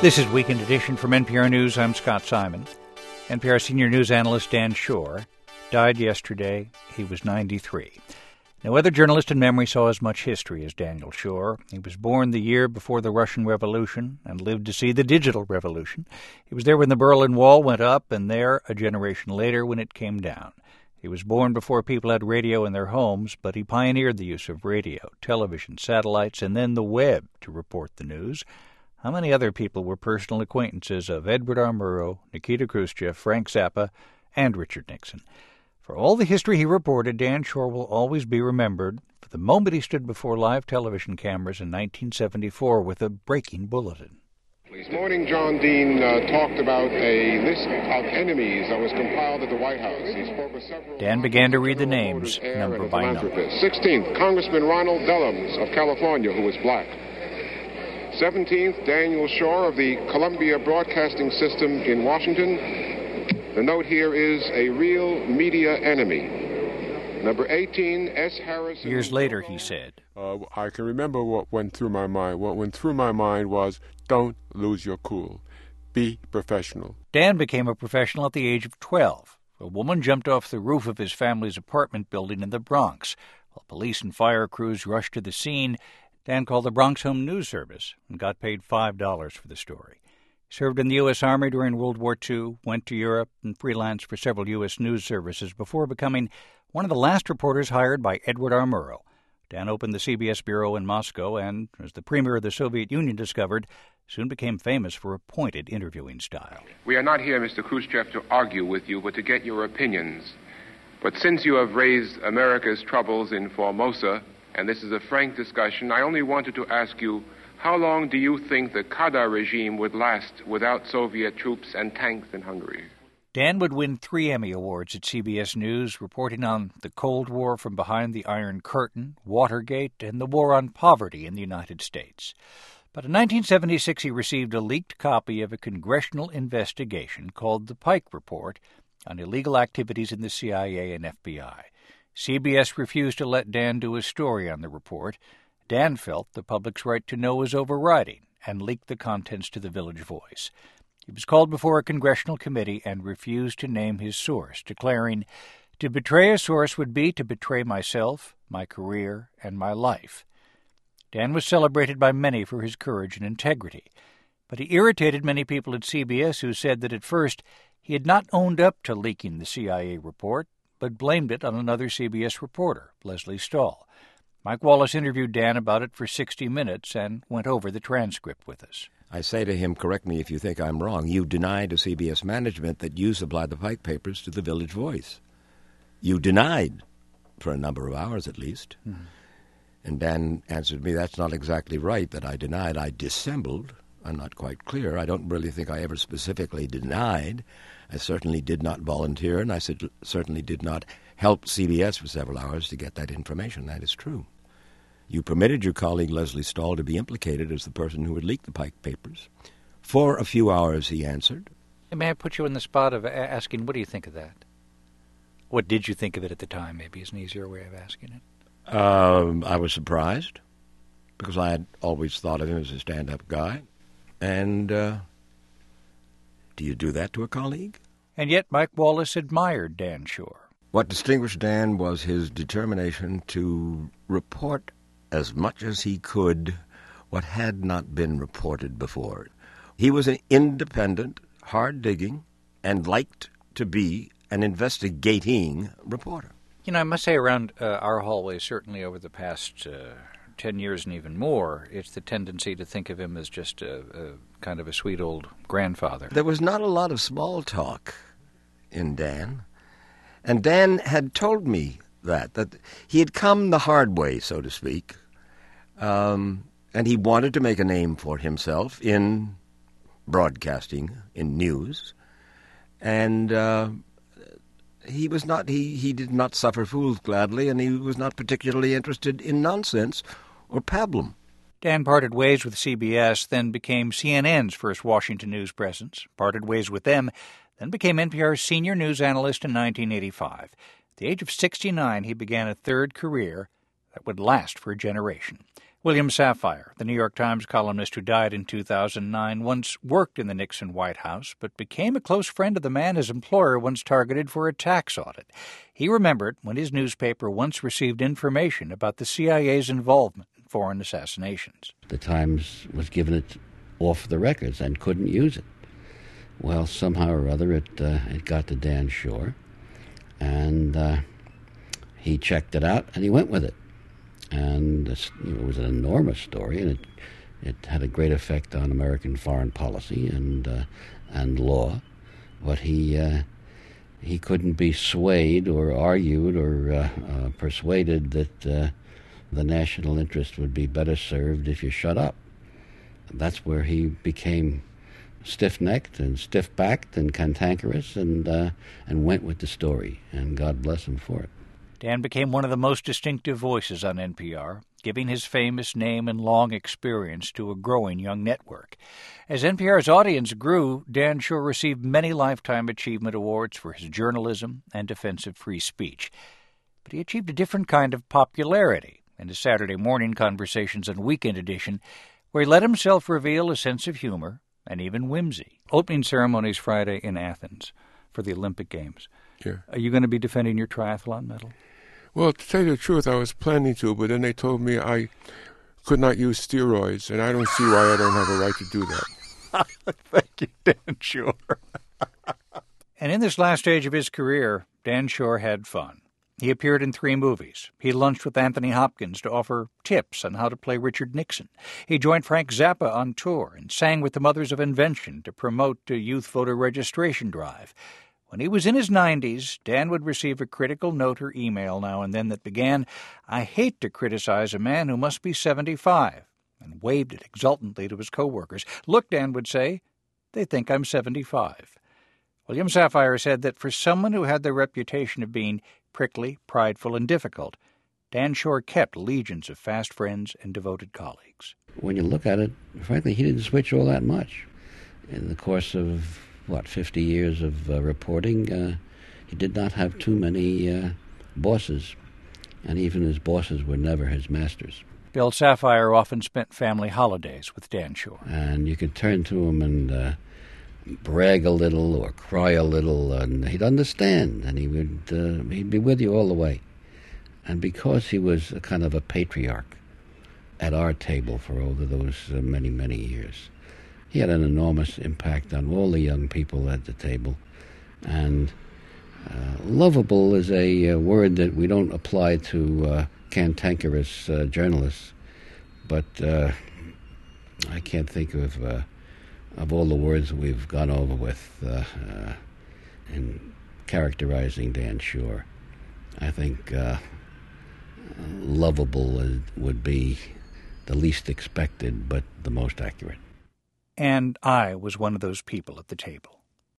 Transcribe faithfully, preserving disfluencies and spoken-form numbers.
This is Weekend Edition from N P R News. I'm Scott Simon. N P R senior news analyst Dan Shor died yesterday. He was ninety-three. No other journalist in memory saw as much history as Daniel Shor. He was born the year before the Russian Revolution and lived to see the digital revolution. He was there when the Berlin Wall went up and there a generation later when it came down. He was born before people had radio in their homes, but he pioneered the use of radio, television, satellites, and then the web to report the news. How many other people were personal acquaintances of Edward R. Murrow, Nikita Khrushchev, Frank Zappa, and Richard Nixon? For all the history he reported, Dan Shor will always be remembered for the moment he stood before live television cameras in nineteen seventy-four with a breaking bulletin. This morning, John Dean uh, talked about a list of enemies that was compiled at the White House. He spoke with several... Dan began to read the names, number by number. sixteenth, Congressman Ronald Dellums of California, who was black. seventeenth, Daniel Shor of the Columbia Broadcasting System in Washington. The note here is a real media enemy. Number eighteen, S. Harrison. Years later, he said, uh, I can remember what went through my mind. What went through my mind was, don't lose your cool. Be professional. Dan became a professional at the age of twelve. A woman jumped off the roof of his family's apartment building in the Bronx. While police and fire crews rushed to the scene, Dan called the Bronx Home News Service and got paid five dollars for the story. He served in the U S. Army during World War Two, went to Europe, and freelanced for several U S news services before becoming one of the last reporters hired by Edward R. Murrow. Dan opened the C B S bureau in Moscow and, as the premier of the Soviet Union discovered, soon became famous for a pointed interviewing style. We are not here, Mister Khrushchev, to argue with you, but to get your opinions. But since you have raised America's troubles in Formosa, and this is a frank discussion, I only wanted to ask you, how long do you think the Kadar regime would last without Soviet troops and tanks in Hungary? Dan would win three Emmy Awards at C B S News, reporting on the Cold War from behind the Iron Curtain, Watergate, and the war on poverty in the United States. But in nineteen seventy-six, he received a leaked copy of a congressional investigation called the Pike Report on illegal activities in the C I A and F B I. C B S refused to let Dan do a story on the report. Dan felt the public's right to know was overriding and leaked the contents to the Village Voice. He was called before a congressional committee and refused to name his source, declaring, "To betray a source would be to betray myself, my career, and my life." Dan was celebrated by many for his courage and integrity, but he irritated many people at C B S who said that at first he had not owned up to leaking the C I A report, but blamed it on another C B S reporter, Leslie Stahl. Mike Wallace interviewed Dan about it for sixty minutes and went over the transcript with us. I say to him, correct me if you think I'm wrong, you denied to C B S management that you supplied the Pike papers to the Village Voice. You denied, for a number of hours at least. Mm-hmm. And Dan answered me, that's not exactly right that I denied. I dissembled. I'm not quite clear. I don't really think I ever specifically denied. I certainly did not volunteer, and I certainly did not help C B S for several hours to get that information. That is true. You permitted your colleague Leslie Stahl to be implicated as the person who had leaked the Pike papers. For a few hours, he answered. May I put you in the spot of asking, what do you think of that? What did you think of it at the time, maybe is an easier way of asking it. Um, I was surprised, because I had always thought of him as a stand-up guy. And uh, do you do that to a colleague? And yet Mike Wallace admired Dan Shor. What distinguished Dan was his determination to report as much as he could what had not been reported before. He was an independent, hard-digging, and liked to be an investigating reporter. You know, I must say around uh, our hallway, certainly over the past uh, ten years and even more, it's the tendency to think of him as just a, a kind of a sweet old grandfather. There was not a lot of small talk in Dan. And Dan had told me that, that he had come the hard way, so to speak, um, and he wanted to make a name for himself in broadcasting, in news, and uh, he was not, he, he did not suffer fools gladly, and he was not particularly interested in nonsense or pablum. Dan parted ways with C B S, then became C N N's first Washington news presence, parted ways with them, then became N P R's senior news analyst in nineteen eighty-five. At the age of sixty-nine, he began a third career that would last for a generation. William Safire, the New York Times columnist who died in two thousand nine, once worked in the Nixon White House, but became a close friend of the man his employer once targeted for a tax audit. He remembered when his newspaper once received information about the C I A's involvement in foreign assassinations. The Times was given it off the records and couldn't use it. Well, somehow or other, it uh, it got to Dan Shor, and uh, he checked it out, and he went with it. And it was an enormous story, and it it had a great effect on American foreign policy and uh, and law. But he uh, he couldn't be swayed or argued or uh, uh, persuaded that uh, the national interest would be better served if you shut up. That's where he became stiff-necked and stiff-backed and cantankerous, and uh, and went with the story. And God bless him for it. Dan became one of the most distinctive voices on N P R, giving his famous name and long experience to a growing young network. As N P R's audience grew, Dan Shor received many Lifetime Achievement Awards for his journalism and defense of free speech. But he achieved a different kind of popularity in his Saturday morning conversations and Weekend Edition, where he let himself reveal a sense of humor and even whimsy. Opening ceremonies Friday in Athens for the Olympic Games. Yeah. Are you going to be defending your triathlon medal? Well, to tell you the truth, I was planning to, but then they told me I could not use steroids, and I don't see why I don't have a right to do that. Thank you, Dan Shor. And in this last stage of his career, Dan Shor had fun. He appeared in three movies. He lunched with Anthony Hopkins to offer tips on how to play Richard Nixon. He joined Frank Zappa on tour and sang with the Mothers of Invention to promote a youth voter registration drive. When he was in his nineties, Dan would receive a critical note or email now and then that began, "I hate to criticize a man who must be seventy-five," and waved it exultantly to his coworkers. "Look," Dan would say, "they think I'm seventy-five." William Safire said that for someone who had the reputation of being prickly, prideful, and difficult, Dan Shor kept legions of fast friends and devoted colleagues. When you look at it, frankly, he didn't switch all that much. In the course of what, fifty years of uh, reporting, uh, he did not have too many uh, bosses, and even his bosses were never his masters. Bill Safire often spent family holidays with Dan Shor. And you could turn to him and uh, brag a little or cry a little, and he'd understand, and he would uh, he'd be with you all the way. And because he was a kind of a patriarch at our table for over those uh, many, many years, he had an enormous impact on all the young people at the table. And uh, lovable is a uh, word that we don't apply to uh, cantankerous uh, journalists, but uh, I can't think of uh, of all the words we've gone over with uh, uh, in characterizing Dan Shor. I think uh, lovable would be the least expected, but the most accurate. And I was one of those people at the table.